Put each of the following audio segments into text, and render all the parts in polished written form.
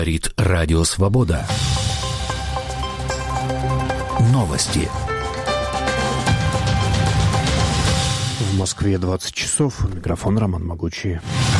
Говорит Радио Свобода. Новости. В Москве 20 часов. Микрофон Роман Могучий.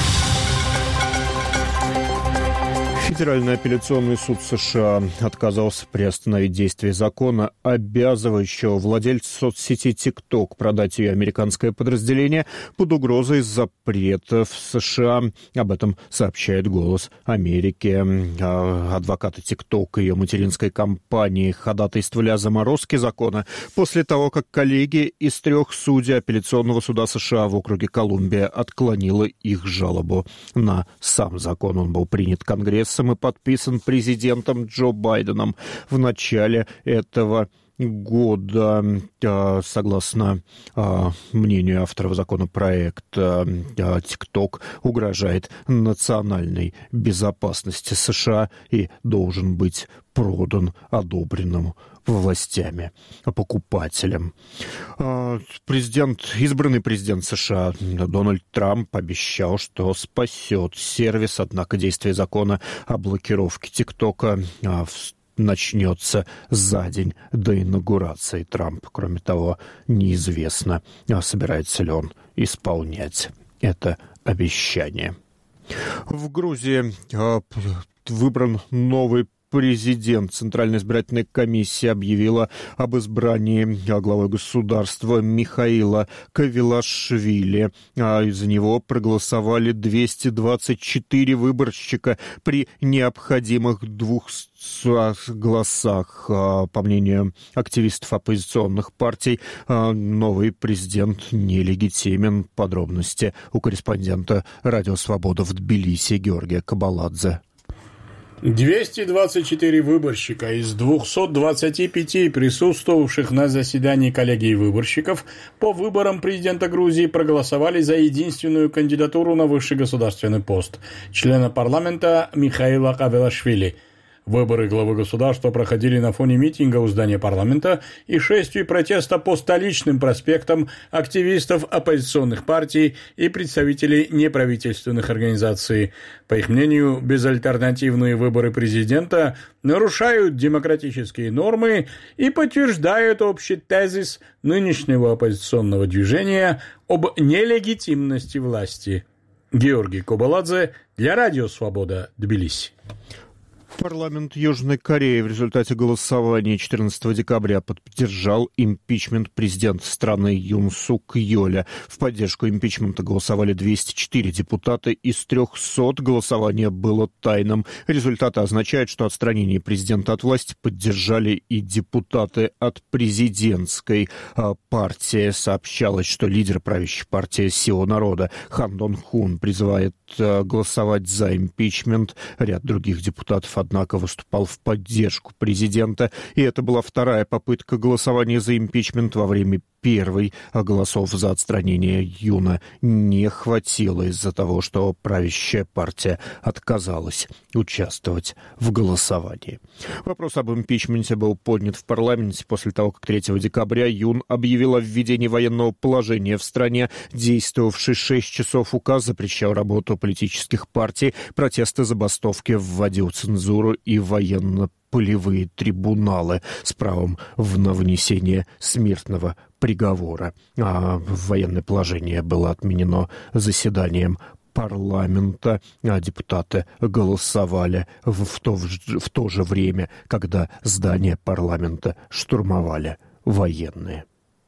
Федеральный апелляционный суд США отказался приостановить действие закона, обязывающего владельца соцсети TikTok продать ее американское подразделение под угрозой запрета в США. Об этом сообщает «Голос Америки». Адвокаты TikTok и ее материнской компании ходатайствовали о заморозке закона после того, как коллегия из 3 судей апелляционного суда США в округе Колумбия отклонила их жалобу на сам закон. Он был принят Конгрессом и подписан президентом Джо Байденом в начале этого года. Согласно мнению авторов законопроекта, TikTok угрожает национальной безопасности США и должен быть продан одобренным властями покупателям. Избранный президент США Дональд Трамп обещал, что спасет сервис, однако действие закона о блокировке ТикТока начнется за день до инаугурации Трампа. Кроме того, неизвестно, собирается ли он исполнять это обещание. В Грузии выбран новый президент. Центральная избирательная комиссия объявила об избрании главой государства Михаила Кавилашвили. За него проголосовали 224 выборщика при необходимых 200 голосах. По мнению активистов оппозиционных партий, новый президент нелегитимен. Подробности у корреспондента «Радио Свобода» в Тбилиси Георгия Кабаладзе. 224 выборщика из 225 присутствовавших на заседании коллегии выборщиков по выборам президента Грузии проголосовали за единственную кандидатуру на высший государственный пост – члена парламента Михаила Кавилашвили. Выборы главы государства проходили на фоне митинга у здания парламента и шествий протеста по столичным проспектам активистов оппозиционных партий и представителей неправительственных организаций. По их мнению, безальтернативные выборы президента нарушают демократические нормы и подтверждают общий тезис нынешнего оппозиционного движения об нелегитимности власти. Георгий Кабаладзе для Радио Свобода, Тбилиси. Парламент Южной Кореи в результате голосования 14 декабря поддержал импичмент президента страны Юн Сук Йоля. В поддержку импичмента голосовали 204 депутата из 300. Голосование было тайным. Результаты означают, что отстранение президента от власти поддержали и депутаты от президентской партии. Сообщалось, что лидер правящей партии «Сила народа» Хан Дон Хун призывает голосовать за импичмент. Ряд других депутатов, однако, выступал в поддержку президента. И это была вторая попытка голосования за импичмент. Во время первой голосов за отстранение Юна не хватило из-за того, что правящая партия отказалась участвовать в голосовании. Вопрос об импичменте был поднят в парламенте после того, как 3 декабря Юн объявил о введении военного положения в стране. Действовавший 6 часов указ запрещал работу политических партий, протесты, забастовки, вводил цензуру и военно-полевые трибуналы с правом на вынесение смертного приговора. Военное положение было отменено заседанием парламента, депутаты голосовали в то же время, когда здание парламента штурмовали военные.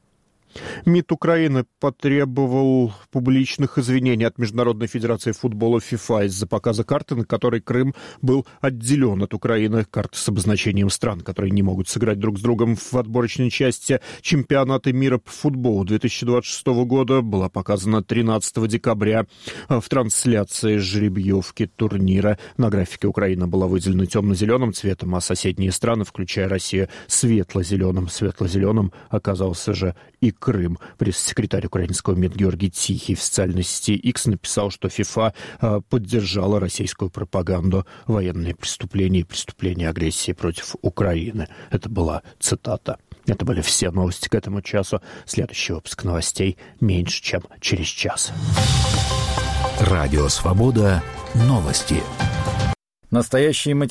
МИД Украины потребовал публичных извинений от Международной Федерации футбола ФИФА из-за показа карты, на которой Крым был отделен от Украины. Карты с обозначением стран, которые не могут сыграть друг с другом в отборочной части чемпионата мира по футболу 2026 года была показана 13 декабря в трансляции жеребьевки турнира. На графике Украина была выделена темно-зеленым цветом, а соседние страны, включая Россию, светло-зеленым. Светло-зеленым оказался же и Крым. Пресс-секретарь украинского МИД Георгий Тихий в социальной сети X написал, что ФИФА поддержала российскую пропаганду, военные преступления и преступления агрессии против Украины. Это была цитата. Это были все новости к этому часу. Следующий выпуск новостей меньше, чем через час. Радио Свобода. Новости. Настоящие материалы.